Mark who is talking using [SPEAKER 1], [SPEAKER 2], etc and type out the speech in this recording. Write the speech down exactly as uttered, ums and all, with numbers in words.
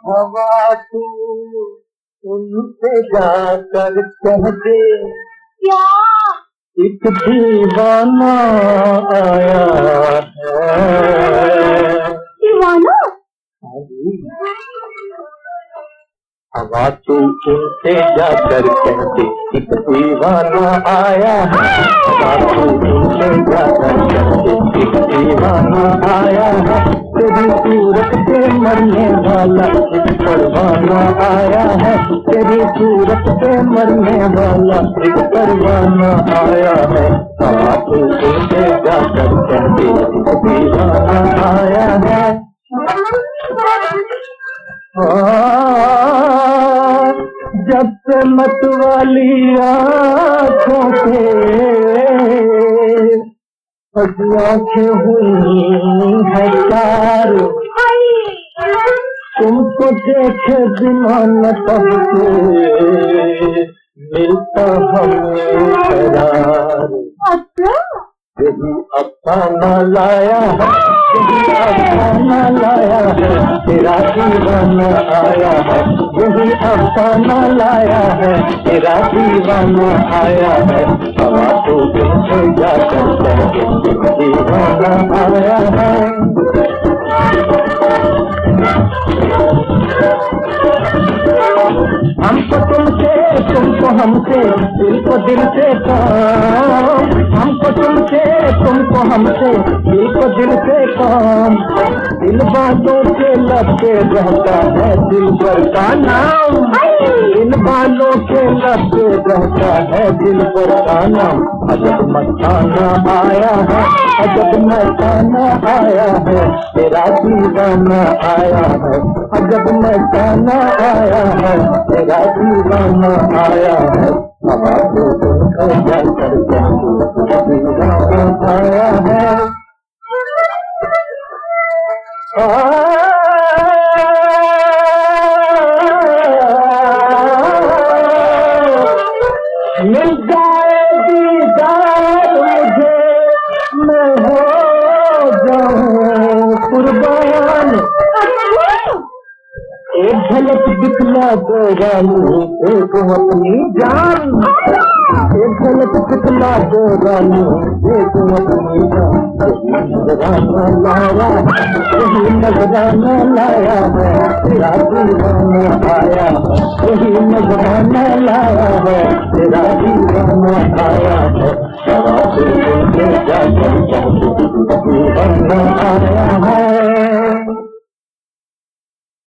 [SPEAKER 1] हवा तू उनसे जाकर कह दे
[SPEAKER 2] क्या
[SPEAKER 1] एक दीवाना आया है।
[SPEAKER 2] दीवाना?
[SPEAKER 1] हवा तू उनसे जाकर कह दे एक दीवाना आया है। हवा तू उनसे जाकर कह दे एक दीवाना आया है। तेरी सूरत पे मरने वाला एक परवाना आया है। तेरी सूरत पे मरने वाला एक परवाना आया है। हवा तू उनसे जाकर कह दे एक दीवाना आया है। जब से मतवाली आँखों से आँखें हुई है चार, तुमको देखे बिना न तब से मिलता हमें करार। यही अफसाना लाया है, यही अफसाना लाया है, तेरा दीवाना आया है। यही अफसाना लाया है, तेरा दीवाना आया है। हवा तो तुमसे जाकर कह दे दीवाना आया है। हमको तुमसे तुमको हमसे दिल को दिल से काम। हमको तुमसे तुमको हमसे दिल को दिल से काम। दिल बातों के लगते रहता है दिल भर का नाम। दिल बालों के लगते रहता है दिल भर का नाम। अजब मस्ताना आया है, अजब मस्ताना आया है, तेरा दीवाना आया है। अजब मस्ताना आया है, तेरा दीवाना आया है। हवा को तुमको जाकर दीवाना आया है। मिल जाए दीदार मुझे, मैं हो जाऊं कुर्बान। एक झलक दिखला दो रानी देखो अपनी जान। एक झलक दिखला दो रानी देखो अपनी जान। यही नजराना लाया है, यही नजराना लाया है, तेरा दीवाना आया है। यही नजराना लाया है, तेरा दीवाना आया है। हवा से तुमसे जाकर दीवाना आया है।